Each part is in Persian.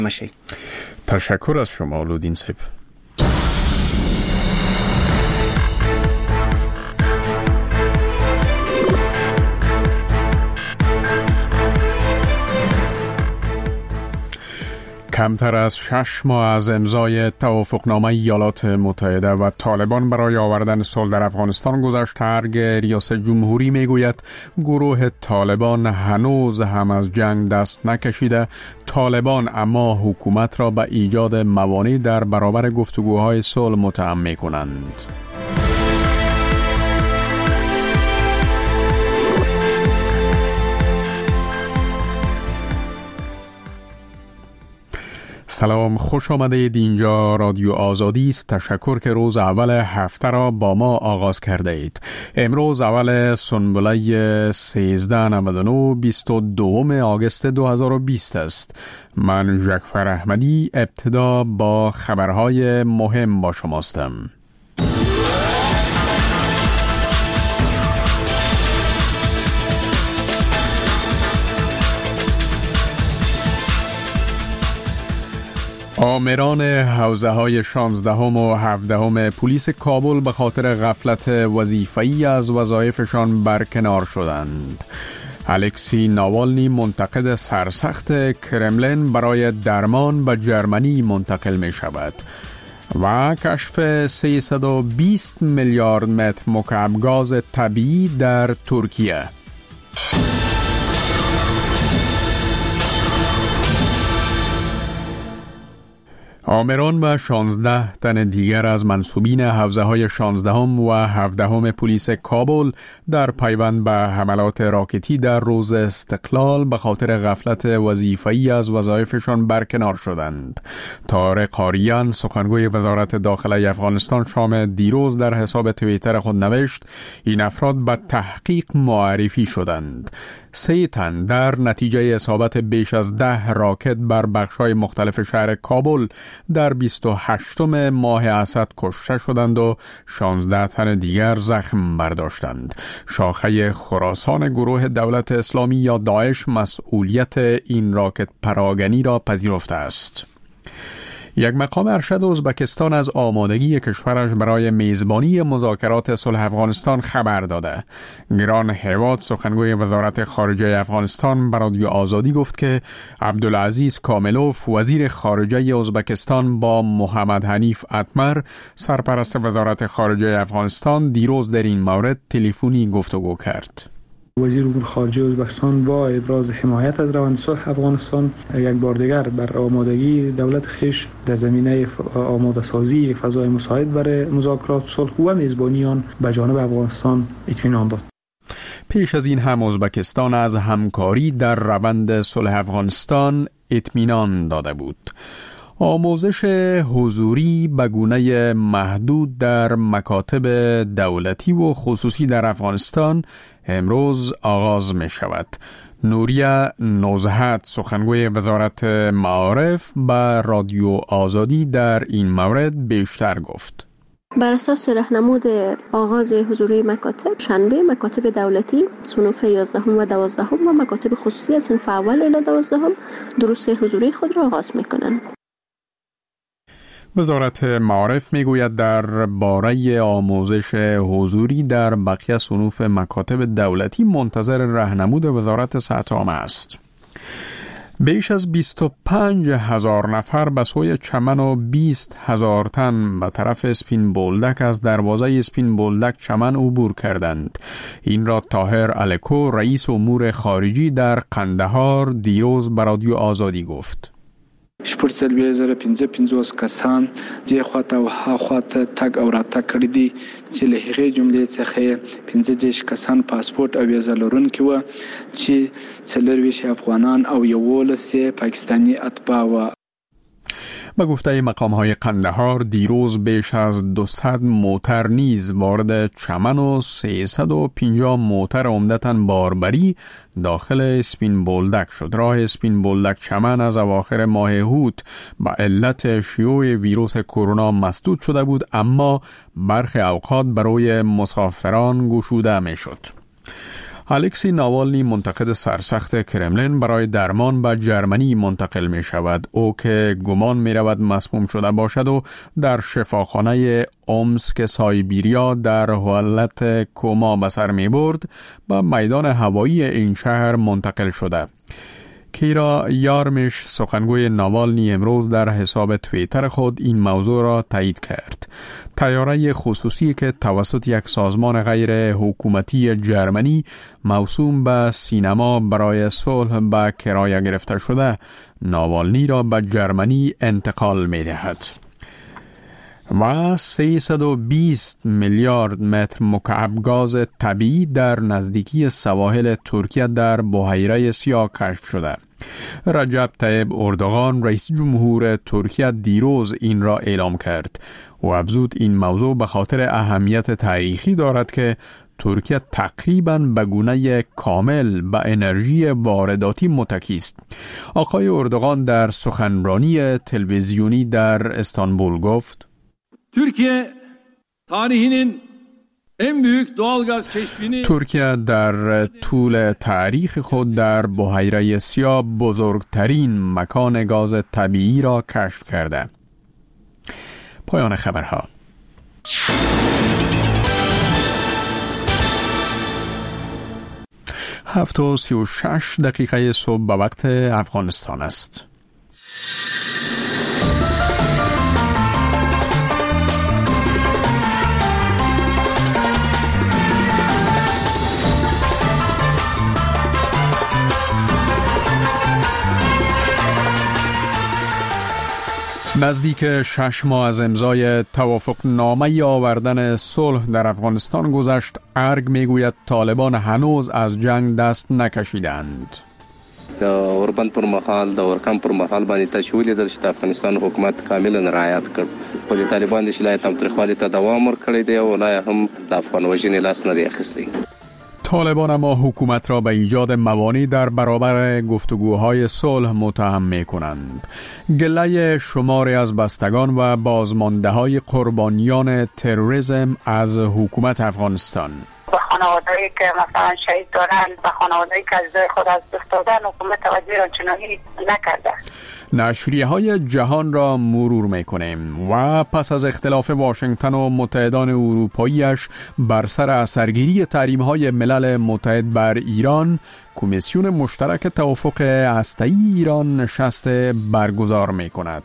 ماشی. تشکر از شما لودین صاحب. کمتر از 6 ماه از امضای توافقنامه ایالات متحده و طالبان برای آوردن صلح در افغانستان گذشت. ریاست جمهوری میگوید گروه طالبان هنوز هم از جنگ دست نکشیده. طالبان اما حکومت را به ایجاد موانع در برابر گفتگوهای صلح متهم می‌کنند. سلام، خوش آمدید. اینجا رادیو آزادی است. تشکر که روز اول هفته را با ما آغاز کرده اید. امروز اول سنبله 1399 22 آگوست 2020 است. من ژکفر احمدی ابتدا با خبرهای مهم با شماستم. آمران حوزه‌های 16 و 17 پلیس کابل به خاطر غفلت وظیفه‌ای از وظایفشان برکنار شدند. الکسی ناوالنی منتقد سرسخت کرملین برای درمان به جرمنی منتقل می شود. و کشف 320 میلیارد متر مکعب گاز طبیعی در ترکیه. آمران و 16 تن دیگر از منسوبین حوزه‌های 16 و 17 پلیس کابل در پیوند به حملات راکتی در روز استقلال به خاطر غفلت وظیفه‌ای از وظایفشان برکنار شدند. طارق آریان سخنگوی وزارت داخله افغانستان شام دیروز در حساب توییتر خود نوشت این افراد به تحقیق معرفی شدند. 3 تن در نتیجه اصابت بیش از 10 راکت بر بخش‌های مختلف شهر کابل در 28 ماه اسد کشته شدند و 16 تن دیگر زخم برداشتند. شاخه خراسان گروه دولت اسلامی یا داعش مسئولیت این راکت پراگنی را پذیرفته است. یک مقام ارشد ازبکستان از آمادگی کشورش برای میزبانی مذاکرات صلح افغانستان خبر داده. گران هیواد سخنگوی وزارت خارجه افغانستان به رادیو آزادی گفت که عبدالعزیز کاملوف وزیر خارجه ازبکستان با محمد حنیف اتمر سرپرست وزارت خارجه افغانستان دیروز در این مورد تلفنی گفتگو کرد. وزیر امور خارجه ازبکستان با ابراز حمایت از روند صلح افغانستان یک بار دیگر بر آمادگی دولت خویش در زمینه آماده سازی فضای مساعد برای مذاکرات صلح و میزبانی آن به جانب افغانستان اطمینان داد. پیش از این هم ازبکستان از همکاری در روند صلح افغانستان اطمینان داده بود. آموزش حضوری به گونه محدود در مکاتب دولتی و خصوصی در افغانستان امروز آغاز می شود. نوریه نوزهت سخنگوی وزارت معارف به رادیو آزادی در این مورد بیشتر گفت. بر اساس راهنمود آغاز حضوری مکاتب شنبه مکاتب دولتی صنوف 11 و 12 و مکاتب خصوصی از صنف اول الی 12 دروس حضوری خود را آغاز می کنند. وزارت معارف میگوید در باره آموزش حضوری در بقیه صنوف مکاتب دولتی منتظر راهنمود وزارت سطح عامه است. بیش از 25,000 نفر به سوی چمن و 20,000 تن به طرف اسپین بولدک از دروازه اسپین بولدک چمن عبور کردند. این را طاهر الکو رئیس امور خارجی در قندهار دیروز به رادیو آزادی گفت. شپږ 1550 کسان دې خواته او ها خواته تګ او راتګ کړي دي چې له هغې جملې څخه 15 کسان پاسپورت او ویزه لرونکي وو چې 24 افغانان او 11 پاکستانی اتباع وو. به گفته مقام‌های قندهار دیروز بیش از 200 موتر نیز وارد چمن و 350 موتر عمدتاً باربری داخل اسپین بولدک شد. راه اسپین بولدک چمن از اواخر ماه هوت به علت شیوع ویروس کرونا مسدود شده بود، اما برخی اوقات برای مسافران گشوده می شد. الکسی ناوالنی منتقد سرسخت کرملین برای درمان به جرمنی منتقل می شود. او که گمان می رود مسموم شده باشد و در شفاخانه اومسک سایبیریا در حالت کوما به سر می برد به میدان هوایی این شهر منتقل شده. کیرا یارمش سخنگوی ناوالنی امروز در حساب توییتر خود این موضوع را تایید کرد. طیاره خصوصی که توسط یک سازمان غیر حکومتی جرمنی موسوم به سینما برای صلح به کرایه گرفته شده ناوالنی را به جرمنی انتقال می دهد. و 320 میلیارد متر مکعب گاز طبیعی در نزدیکی سواحل ترکیه در بحیره سیاه کشف شده. رجب طیب اردوغان رئیس جمهور ترکیه دیروز این را اعلام کرد و افزود این موضوع به خاطر اهمیت تاریخی دارد که ترکیه تقریباً به گونه کامل به انرژی وارداتی متکی است. آقای اردوغان در سخنرانی تلویزیونی در استانبول گفت: ترکیه در طول تاریخ خود در بحیره سیاه بزرگترین مکان گاز طبیعی را کشف کرده. پایان خبرها. 7:36 صبح به وقت افغانستان است. نزدیک 6 ماه از امضای توافقنامه آوردن صلح در افغانستان گذشت. ارگ میگوید طالبان هنوز از جنگ دست نکشیدند. د اوربند پر مهال د اورکم پر مهال باندې تشویل د افغانستان حکومت کاملا رعایت کړ. ولې طالبان د شلای تمتریخوالي ته دوام ورکړی دی او لا هم د افغان وژنې لاس نه دی اخیستی. طالبان اما حکومت را به ایجاد موانع در برابر گفتگوهای صلح متهم می‌کنند. گله شماری از بستگان و بازمانده‌های قربانیان تروریسم از حکومت افغانستان و خانواده‌ای که مثلا شهید دارند و خانواده‌ای که از خود از دست دادن حکومت توجه آنچنانی نکرده. نشریه‌های جهان را مرور می‌کنیم و پس از اختلاف واشنگتن و متحدان اروپاییش بر سر اثرگیری تحریم‌های ملل متحد بر ایران، کمیسیون مشترک توافق هسته‌ای ایران نشست برگزار می‌کند.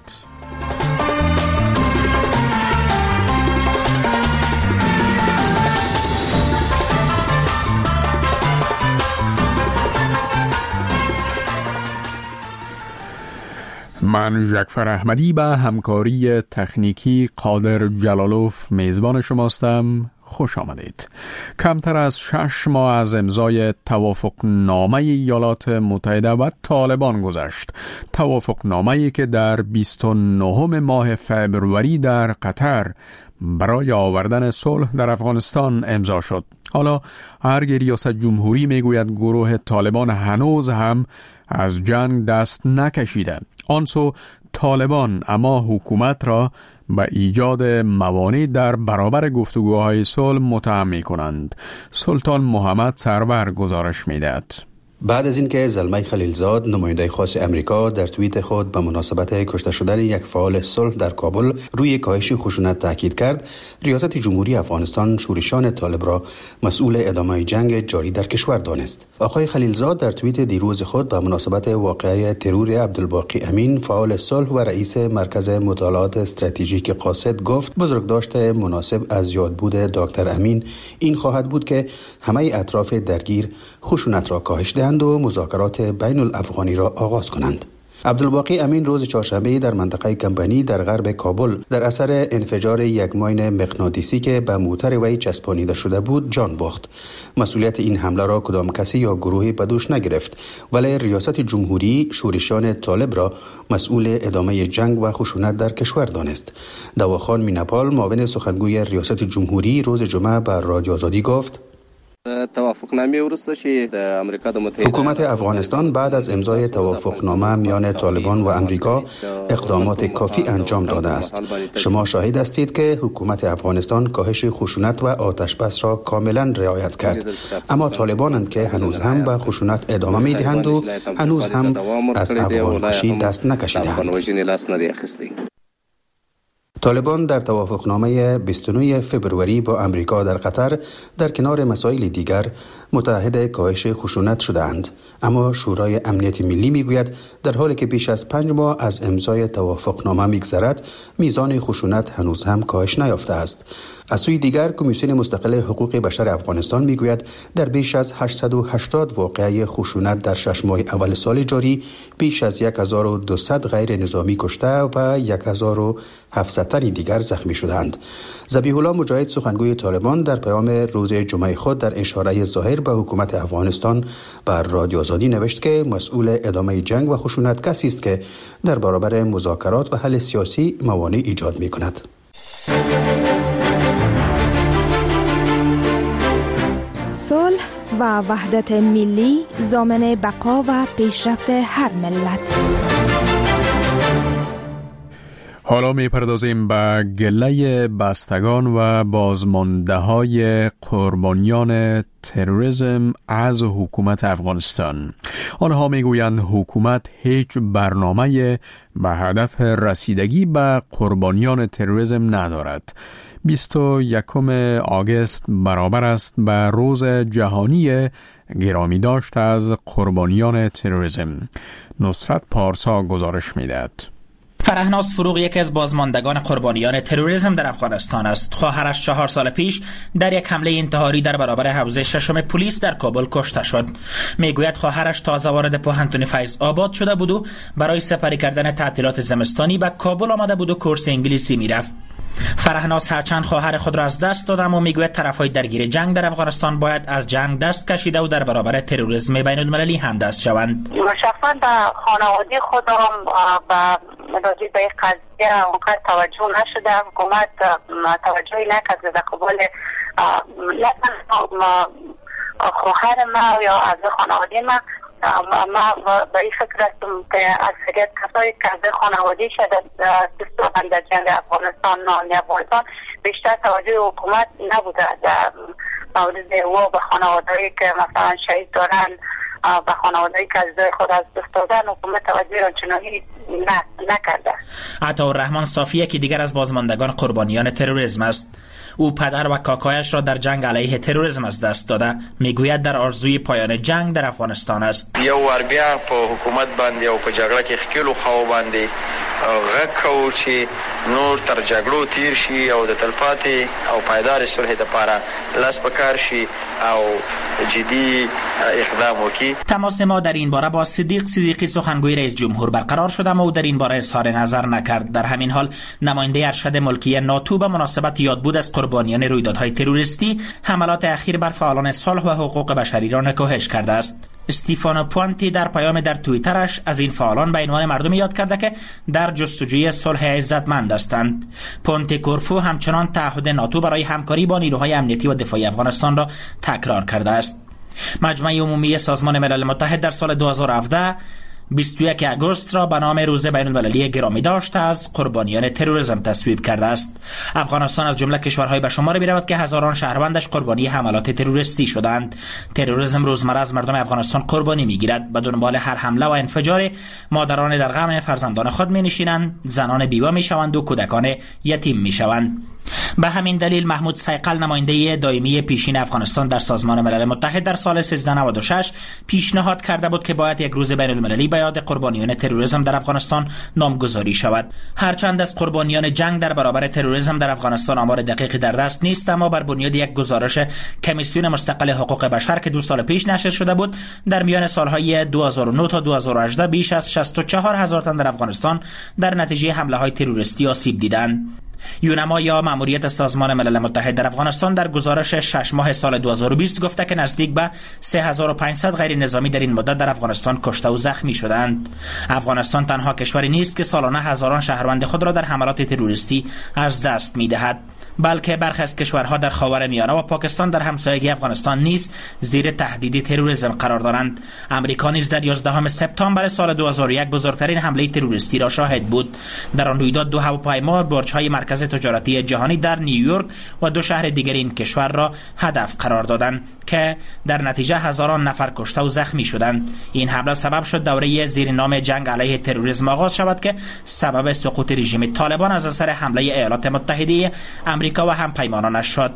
من جعفر احمدی به همکاری تکنیکی قادر جلالوف میزبان شماستم. خوش آمدید. کمتر از 6 ماه از امضای توافقنامه ایالات متحده و طالبان گذشت. توافقنامه‌ای که در 29 ماه فبروری در قطر برای آوردن صلح در افغانستان امضا شد. حالا ارگ ریاست جمهوری میگوید گروه طالبان هنوز هم از جنگ دست نکشیده. آنسو طالبان اما حکومت را به ایجاد موانع در برابر گفتگوهای صلح متهم می‌کنند. سلطان محمد سرور گزارش می‌دهد. بعد از اینکه زلمه خلیلزاد نماینده خاص امریکا در توییت خود به مناسبت کشته شدن یک فعال صلح در کابل روی کاهش خشونت تاکید کرد، ریاست جمهوری افغانستان شورشان طالب را مسئول ادامه جنگ جاری در کشور دانست. آقای خلیلزاد در توییت دیروز خود به مناسبت واقعه ترور عبدالباقی امین فعال صلح و رئیس مرکز مطالعات استراتژیک قاصد گفت بزرگداشت مناسب از یادبود دکتر امین این خواهد بود که همه اطراف درگیر خشونت را کاهش دهند و مذاکرات بین الافغانی را آغاز کنند. عبدالباقی امین روز چهارشنبه در منطقه کمپانی در غرب کابل در اثر انفجار یک ماین مغناطیسی که به موتر وی چسبانیده شده بود جان باخت. مسئولیت این حمله را کدام کسی یا گروهی به دوش نگرفت، ولی ریاست جمهوری شورشان طالب را مسئول ادامه جنگ و خشونت در کشور دانست. دواخان مینپال معاون سخنگوی ریاست جمهوری روز جمعه بر رادیو آزادی گفت توافقنامه ورسته چې د امریکا د متحده حکومت افغانستان بعد از امضای توافقنامه میان طالبان و امریکا اقدامات کافی انجام داده است. شما شاهد هستید که حکومت افغانستان کاهش خشونت و آتش بس را کاملا رعایت کرد، اما طالبانند که هنوز هم به خشونت ادامه میدهند و هنوز هم از افغان کشی دست نکشیدند. طالبان در توافقنامه 29 فبروری با امریکا در قطر در کنار مسائل دیگر متعهد کاهش خشونت شدند، اما شورای امنیت ملی میگوید در حالی که بیش از 5 ماه از امضای توافقنامه میگذرد میزان خشونت هنوز هم کاهش نیافته است. از سوی دیگر کمیسیون مستقل حقوق بشر افغانستان میگوید در بیش از 880 واقعه خشونت در 6 ماه اول سال جاری بیش از 1200 غیر نظامی کشته و 1700 تن دیگر زخمی شدند. ذبیح الله مجاهد سخنگوی طالبان در پیام روز جمعه خود در اشاره ظاهر به حکومت افغانستان بر رادیو آزادی نوشت که مسئول ادامه جنگ و خشونت کسی است که در برابر مذاکرات و حل سیاسی موانع ایجاد می‌کند. صلح و وحدت ملی ضامن بقا و پیشرفت هر ملت. حالا میپردازیم به گله بستگان و بازمانده‌های قربانیان تروریسم از حکومت افغانستان. آنها میگویند حکومت هیچ برنامه به هدف رسیدگی به قربانیان تروریسم ندارد. 21 آگوست برابر است به روز جهانی گرامی داشت از قربانیان تروریسم. نصرت پارسا گزارش میدهد. فرهناز فروغ یکی از بازماندگان قربانیان تروریسم در افغانستان است. خواهرش 4 سال پیش در یک حمله انتحاری در برابر حوزه 6 پلیس در کابل کشته شد. میگوید خواهرش تازه وارد پوهنتون فیض آباد شده بود و برای سپری کردن تعطیلات زمستانی به کابل آمده بود و کورس انگلیسی میرفت. فرهناز هرچند خواهر خود را از دست داد، اما میگوید طرفهای درگیر جنگ در افغانستان باید از جنگ دست کشیده و در برابر تروریسم بین المللی همدست شوند. شخصا به خانواده خودم به راجع به قضیه اونقدر توجه نشده. حکومت توجهی نکرده در قبال خواهر ما یا از خانواده ما. ما به این فکر هستم که اکثریت کسایی که از خانواده شده دستان در جنگ افغانستان افغانستان بیشتر توجه حکومت نبوده در مورد و به خانوادهایی که مثلا شهید دارن، به خانوادهایی که از خود از دست دادن حکومت توجه آنچنانی نکرده. عطاالرحمن صافی که دیگر از بازماندگان قربانیان تروریسم است. او پدر و کاکایش را در جنگ علیه تروریسم از دست داده. میگوید در آرزوی پایان جنگ در افغانستان است. یو ور بیا په حکومت باندې او په جګړه کې خکلو خو باندې غږ کوو چې نور تر جګړو تیر شي او د تلپاتې او پایدار صلح لپاره لاس پکار شي او جدی اقدام وکړي. تماس ما در این باره با صدیقی سخنگوی رئیس جمهور برقرار شد، اما او در این باره اظهار نظر نکرد. در همین حال نماینده ارشد ملکی ناتو به مناسبت یادبود از قربانیان رویدادهای تروریستی حملات اخیر بر فعالان صلح و حقوق بشری را نکوهش کرده است. استیفانو پوانتی در پیام در توییترش از این فعالان به عنوان مردم یاد کرده که در جستجوی صلح عزتمند هستند. پونتی کورفو همچنان تعهد ناتو برای همکاری با نیروهای امنیتی و دفاعی افغانستان را تکرار کرده است. مجمع عمومی سازمان ملل متحد در سال 2017 21 آگوست را به نام روز بین المللی گرامی داشت از قربانیان تروریسم تصویب کرده است. افغانستان از جمله کشورهای به شمار می‌رود که هزاران شهروندش قربانی حملات تروریستی شدند. تروریسم روزمره از مردم افغانستان قربانی می‌گیرد. به دنبال هر حمله و انفجار مادران در غم فرزندان خود می‌نشینند، زنان بیوه می‌شوند و کودکان یتیم می‌شوند. به همین دلیل محمود سیقل نماینده دائمی پیشین افغانستان در سازمان ملل متحد در سال 1396 پیشنهاد کرده بود که باید یک روز بین المللی به یاد قربانیان تروریسم در افغانستان نامگذاری شود. هرچند از قربانیان جنگ در برابر تروریسم در افغانستان آمار دقیقی در دست نیست، اما بر بنیاد یک گزارش کمیسیون مستقل حقوق بشر که 2 سال پیش نشر شده بود، در میان سالهای 2009 تا 2018 بیش از 64000 تن در افغانستان در نتیجه حمله‌های تروریستی آسیب دیدند. یونما یا ماموریت سازمان ملل متحد در افغانستان در گزارش 6 ماه سال 2020 گفته که نزدیک به 3500 غیر نظامی در این مدت در افغانستان کشته و زخمی شدند. افغانستان تنها کشوری نیست که سالانه هزاران شهروند خود را در حملات تروریستی از دست می‌دهد. بلکه برخی از کشورها در خاورمیانه و پاکستان در همسایگی افغانستان نیز زیر تهدید تروریسم قرار دارند. امریکا نیز در 11 سپتامبر سال 2001 بزرگترین حمله تروریستی را شاهد بود. در آن رویداد 2 هواپیما برج‌های مرکز تجارتی جهانی در نیویورک و 2 شهر دیگر این کشور را هدف قرار دادند که در نتیجه هزاران نفر کشته و زخمی شدند. این حمله سبب شد دوره زیر نام جنگ علیه تروریسم آغاز شود که سبب سقوط رژیم طالبان از اثر حمله ایالات متحده امریکا و همپیمانانش شد.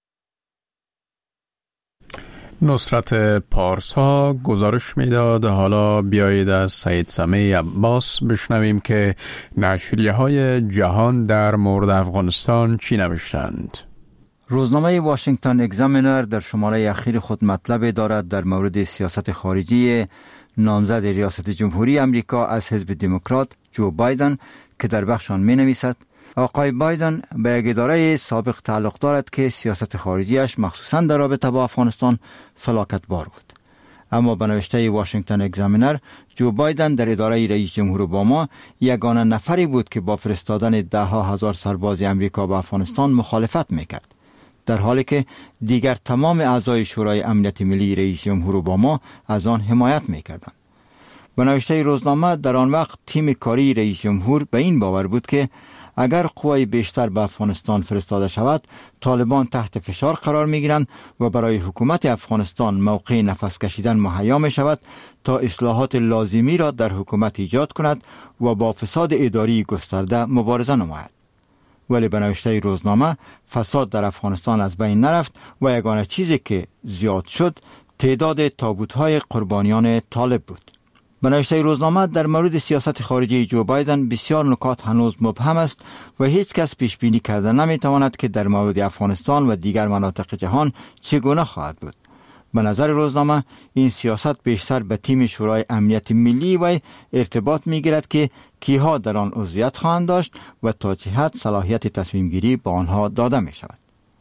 نصرت پارسا گزارش میداد. حالا بیایید از سید سمیع عباس بشنویم که نشریه‌های جهان در مورد افغانستان چی نوشتند. روزنامه واشنگتن اگزامینر در شماره اخیر خود مطلب دارد در مورد سیاست خارجی نامزد ریاست جمهوری امریکا از حزب دموکرات جو بایدن که در بخش آن می نویسد آقای بایدن به یک اداره سابق تعلق دارد که سیاست خارجیش مخصوصاً در رابطه با افغانستان فلاکت بار بود. اما به نوشته واشنگتن اگزامینر جو بایدن در اداره رئیس جمهور اوباما یگانه نفری بود که با فرستادن 10,000 سرباز امریکا به افغانستان مخالفت میکرد، در حالی که دیگر تمام اعضای شورای امنیت ملی رئیس جمهور اوباما از آن حمایت میکردند. به نوشته روزنامه در آن وقت تیم کاری رئیس جمهور به این باور بود که اگر قوای بیشتر به افغانستان فرستاده شود، طالبان تحت فشار قرار میگیرند و برای حکومت افغانستان موقع نفس کشیدن مهیا می شود تا اصلاحات لازمی را در حکومت ایجاد کند و با فساد اداری گسترده مبارزه نماید. ولی به نوشته روزنامه فساد در افغانستان از بین نرفت و یگانه چیزی که زیاد شد تعداد تابوت‌های قربانیان طالب بود. به نوشته روزنامه در مورد سیاست خارجی جو بایدن بسیار نکات هنوز مبهم است و هیچ کس پیش بینی کرده نمیتواند که در مورد افغانستان و دیگر مناطق جهان چگونه خواهد بود. به نظر روزنامه این سیاست بیشتر به تیم شورای امنیت ملی و ارتباط میگیرد که کیها در آن عضویت خواهند داشت و تا چه حد صلاحیت تصمیم گیری به آنها داده می شود.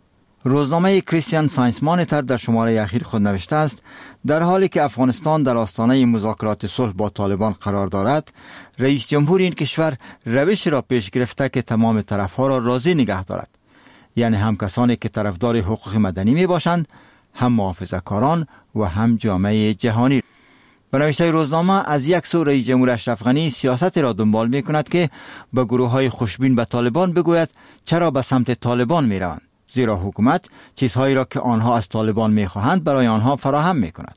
روزنامه کریستیان ساینس مانیتور در شماره اخیر خود نوشته است در حالی که افغانستان در آستانه مذاکرات صلح با طالبان قرار دارد، رئیس جمهور این کشور روش را پیش گرفته که تمام طرفها را راضی نگه دارد، یعنی هم کسانی که طرفدار حقوق مدنی می باشند، هم محافظه‌کاران و هم جامعه جهانی. به نوشته روزنامه از یک سو رئیس جمهور اشرف غنی سیاست را دنبال می کند که به گروه‌های خوشبین به طالبان بگوید چرا به سمت طالبان می روند، زیرا حکومت چیزهایی را که آنها از طالبان می خواهند برای آنها فراهم می کند.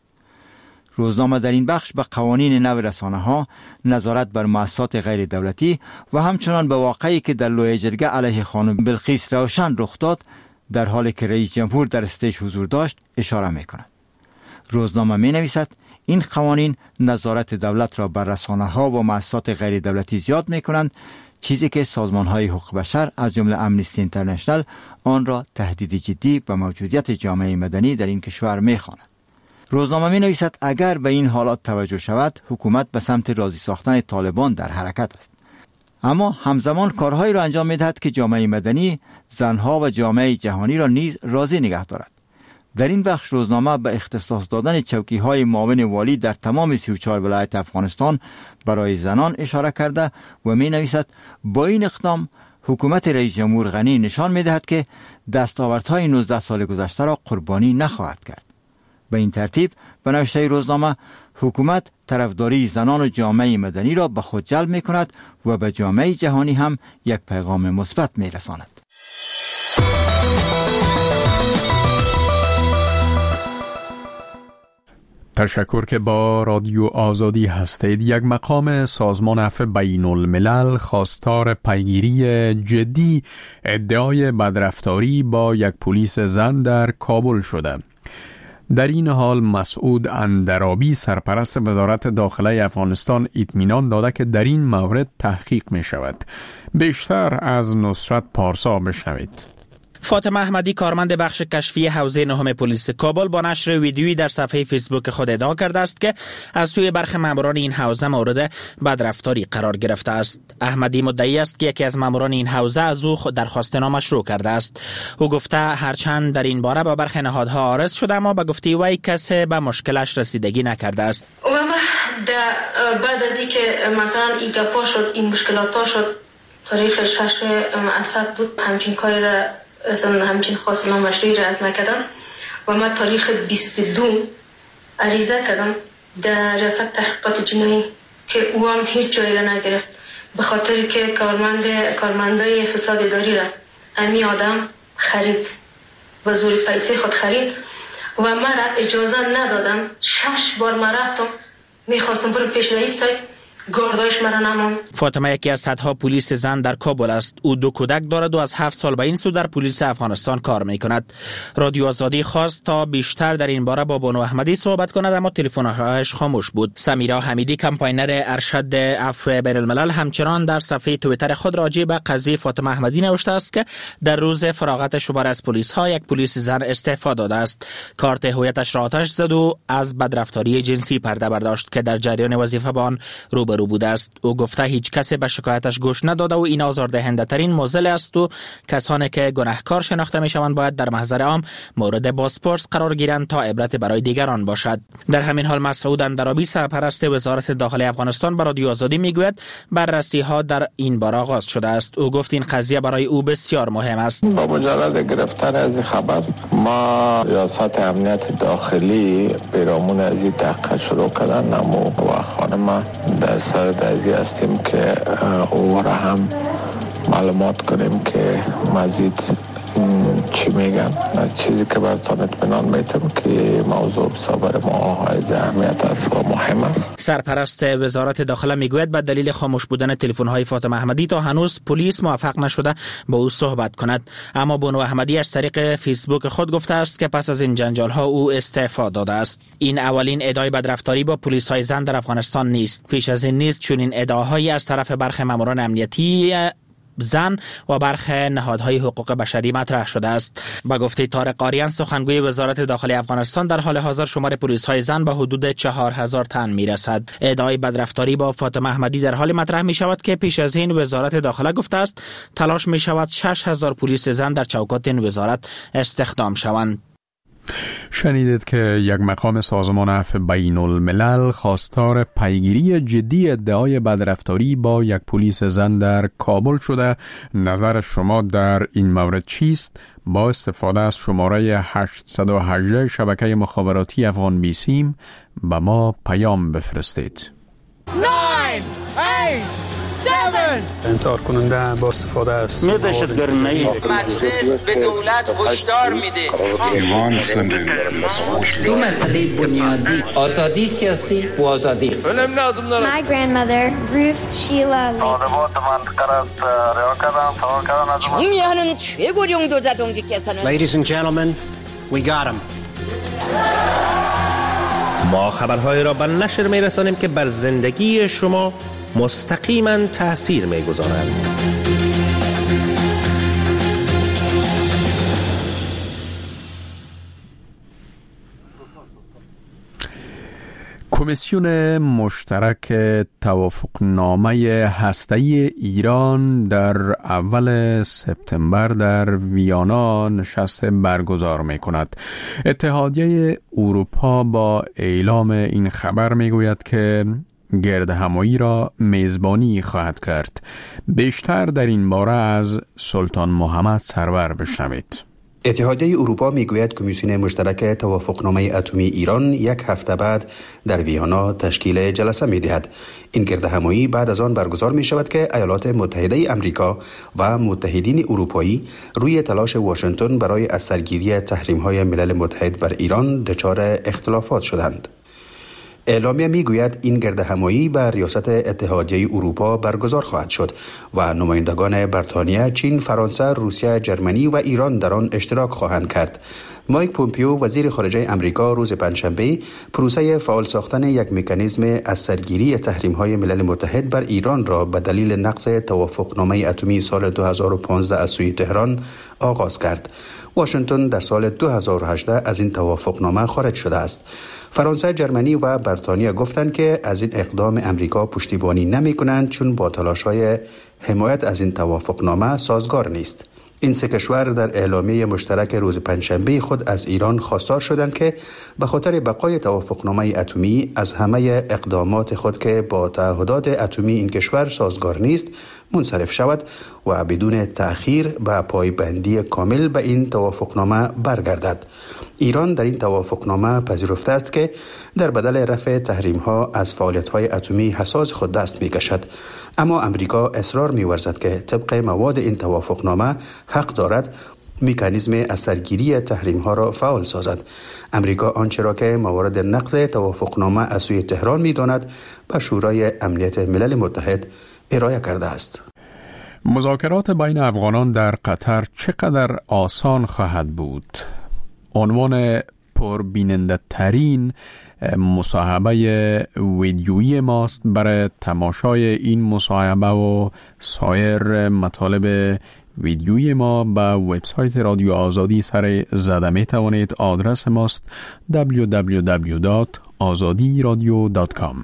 روزنامه در این بخش به قوانین نو رسانه‌ها، نظارت بر مؤسسات غیر دولتی و همچنان به واقعی که در لوی جرگه علیه خانم بلقیس روشن رخ داد در حالی که رئیس جمهور در استیج حضور داشت اشاره می کند. روزنامه می نویسد این قوانین نظارت دولت را بر رسانه‌ها و مؤسسات غیر دولتی زیاد می کنند، چیزی که سازمان‌های حقوق بشر از جمله امنیستی اینترنشنال آن را تهدید جدی به موجودیت جامعه مدنی در این کشور می‌خواند. روزنامه می‌نویسد اگر به این حالات توجه شود، حکومت به سمت راضی ساختن طالبان در حرکت است. اما همزمان کارهایی را انجام می‌دهد که جامعه مدنی، زنها و جامعه جهانی را نیز راضی نگه دارد. در این بخش روزنامه به اختصاص دادن چوکی‌های معاون والی در تمام 34 ولایت افغانستان برای زنان اشاره کرده و می‌نویسد با این اقدام حکومت رئیس جمهور غنی نشان می‌دهد که دستاوردهای 19 سال گذشته را قربانی نخواهد کرد. به این ترتیب به نوشته روزنامه حکومت طرفداری زنان و جامعه مدنی را به خود جلب می‌کند و به جامعه جهانی هم یک پیغام مثبت می‌رساند. تشکر که با رادیو آزادی هستید. یک مقام سازمان عفو بین الملل خواستار پیگیری جدی ادعای بدرفتاری با یک پلیس زن در کابل شده. در این حال مسعود اندرابی سرپرست وزارت داخله افغانستان اطمینان داده که در این مورد تحقیق می شود. بیشتر از نصرت پارسا بشنوید. فاطمه احمدی کارمند بخش کشفی حوزه نهم پلیس کابل با نشر ویدیویی در صفحه فیسبوک خود ادعا کرده است که از سوی برخی ماموران این حوزه مورد بدرفتاری قرار گرفته است. احمدی مدعی است که یکی از ماموران این حوزه از او درخواست نامشروع کرده است. او گفته هرچند در این باره با برخی نهادها عارض شده اما به گفته وی کسی به مشکلش رسیدگی نکرده است. و بعد از اینکه مثلا این گپا شد، این مشکلات شد، تاریخ 6 اسد بود، همچین کاری را اصلا همچین خواست نامشروعی را عزل کردم و من تاریخ 22 عریضه کردم در ریاست تحقیقات جنایی که او هم هیچ جایی را نگرفت، به خاطر که کارمندای فساد اداری را امی آدم خرید و زور پیسه خود خرید و مرا اجازه ندادن. 6 بار من رفتم میخواستم برم پیش رئیس صاحب، گارداش مرا نماند. فاطمه یکی از صدها پلیس زن در کابل است. او 2 کودک دارد و از 7 سال به این سو در پلیس افغانستان کار میکند. رادیو آزادی خواست تا بیشتر در این باره با بانو احمدی صحبت کند، اما تلفن‌هایش خاموش بود. سمیرا حمیدی، کمپاینر ارشد عفو بین الملل، همچنان در صفحه توییتر خود راجع به قضیه فاطمه احمدی نوشته است که در روز فراغت شمار از پلیس ها یک پلیس زن استعفا داده است. کارت هویتش را آتش زد و از بدرفتاری جنسی پرده برداشت که در جریان وظیفه با آن روبرو بوده است. او گفته هیچ کسی به شکایتش گوش نداده و این آزاردهنده ترین معضل است و کسانی که گناهکار شناخته می شوند باید در محضر عام مورد بازپرس قرار گیرند تا عبرت برای دیگران باشد. در همین حال مسعود اندرابی، سرپرست وزارت داخلی افغانستان، به رادیو آزادی میگوید بررسی ها در این باره آغاز شده است. او گفت این قضیه برای او بسیار مهم است. با مجرد گرفتن از خبر ما ریاست امنیت داخلی پیرامون از این تحقیق شروع کردن و خانم در سر دزی هستیم که او را هم معلومات کنیم که مزید چی میگن. چیزی که براتان اطمینان میتونم که موضوع بسابر ما حائز اهمیت است و مهم است. سرپرست وزارت داخله میگوید به دلیل خاموش بودن تلفن‌های فاطمه احمدی تا هنوز پلیس موفق نشده با او صحبت کند، اما بانو احمدی از طریق فیسبوک خود گفته است که پس از این جنجال‌ها او استعفا داده است. این اولین ادعای بدرفتاری با پلیس‌های زن در افغانستان نیست. پیش از این نیز چنین ادعاهایی از طرف برخی ماموران امنیتی زن و برخی نهادهای حقوق بشری مطرح شده است. با گفته طارق آریان، سخنگوی وزارت داخلی افغانستان، در حال حاضر شمار پلیس‌های زن به حدود 4000 تن میرسد. ادعای بدرفتاری با فاطمه احمدی در حال مطرح می شود که پیش از این وزارت داخله گفته است تلاش می شود 6000 پلیس زن در چوکات این وزارت استخدام شوند. شنیدید که یک مقام سازمان عفو بین الملل خواستار پیگیری جدی ادعای بدرفتاری با یک پلیس زن در کابل شده. نظر شما در این مورد چیست؟ با استفاده از شماره 818 شبکه مخابراتی افغان بیسیم به ما پیام بفرستید. 9 8 7 انتحار کننده با استفاده از دهشتگردی. مجلس به دولت هشدار میده. دو مسئله بنیادی: آزادی سیاسی و آزادی اقتصادی. My grandmother, Ruth Sheila. 총리하는 최고령 도자동지께서는 Ladies and gentlemen, we got him. ما خبرهای را به نشر می‌رسانیم که بر زندگی شما مستقیما تأثیر می‌گذارند. کمیسیون مشترک توافقنامه هسته‌ای ایران در اول سپتامبر در ویانا نشست برگزار می‌کند. اتحادیه اروپا با اعلام این خبر می‌گوید که گردهمایی را میزبانی خواهد کرد. بیشتر در این باره از سلطان محمد سرور بشنوید. اتحادیه اروپا میگوید کمیسیون مشترک توافقنامه اتمی ایران یک هفته بعد در ویانا تشکیل جلسه می‌دهد. این گردهمایی بعد از آن برگزار می شود که ایالات متحده آمریکا و متحدین اروپایی روی تلاش واشنگتن برای از سرگیری تحریم‌های ملل متحد بر ایران دچار اختلافات شدند. اعلامیه میگوید این گردهمایی به ریاست اتحادیه اروپا برگزار خواهد شد و نمایندگان بریتانیا، چین، فرانسه، روسیه، جرمنی و ایران در آن اشتراک خواهند کرد. مایک پومپیو وزیر خارجه امریکا روز پنجشنبه پروسه فعال ساختن یک مکانیزم از سرگیری تحریم‌های ملل متحد بر ایران را به دلیل نقض توافقنامه اتمی سال 2015 از سوی تهران آغاز کرد. واشنگتن در سال 2018 از این توافقنامه خارج شده است. فرانسه، جرمنی و بریتانیا گفتند که از این اقدام امریکا پشتیبانی نمی‌کنند چون با تلاش‌های حمایت از این توافقنامه سازگار نیست. این سه کشور در اعلامیه مشترک روز پنجشنبه خود از ایران خواستار شدند که به خاطر بقای توافقنامه اتمی از همه اقدامات خود که با تعهدات اتمی این کشور سازگار نیست منصرف شود و بدون تأخیر به پایبندی کامل به این توافقنامه برگردد. ایران در این توافقنامه پذیرفته است که در بدل رفع تحریم‌ها از فعالیت‌های اتمی حساس خود دست می‌کشد، اما امریکا اصرار می‌ورزد که طبق مواد این توافقنامه حق دارد مکانیزم اثرگیری تحریم‌ها را فعال سازد. امریکا آنچه را که موارد نقض توافقنامه از سوی تهران می‌داند به شورای امنیت ملل متحد ارائه کرده است. مذاکرات بین افغانان در قطر چقدر آسان خواهد بود؟ عنوان پربیننده ترین مصاحبه ویدیویی ماست. برای تماشای این مصاحبه و سایر مطالب ویدیوی ما به وبسایت رادیو آزادی سر زده می توانید. آدرس ماست www.azadiradio.com.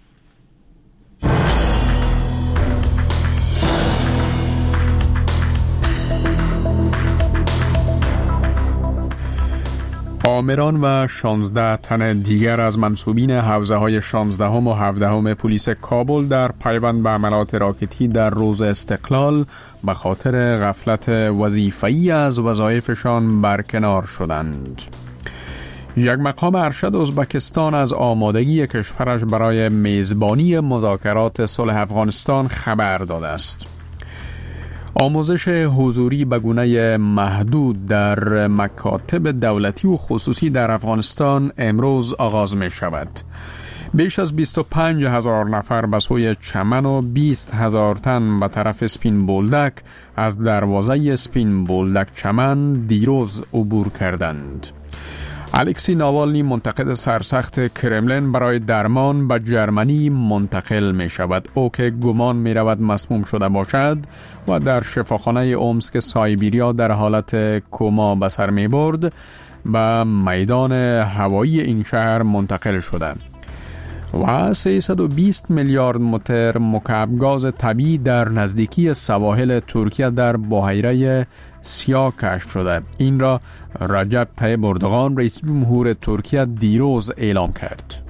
آمران و 16 تن دیگر از منصوبین حوزه های 16 و 17 پلیس کابل در پیوند به حملات راکتی در روز استقلال به خاطر غفلت وظیفه‌ای از وظایفشان برکنار شدند. یک مقام ارشد ازبکستان از آمادگی کشورش برای میزبانی مذاکرات صلح افغانستان خبر داده است. آموزش حضوری به گونه محدود در مکاتب دولتی و خصوصی در افغانستان امروز آغاز می شود. بیش از 25,000 نفر به سوی چمن و 20,000 تن به طرف سپین بولدک از دروازه سپین بولدک چمن دیروز عبور کردند. الکسی ناوالنی منتقد سرسخت کرملین برای درمان به جرمنی منتقل می شود. او که گمان می رود مسموم شده باشد و در شفاخانه اومسک سایبیریا در حالت کما به سر می برد به میدان هوایی این شهر منتقل شده و 320 میلیارد متر مکعب گاز طبیعی در نزدیکی سواحل ترکیه در بحیره سیاه کشف شده. این را رجب طیب اردوغان رئیس جمهور ترکیه دیروز اعلام کرد.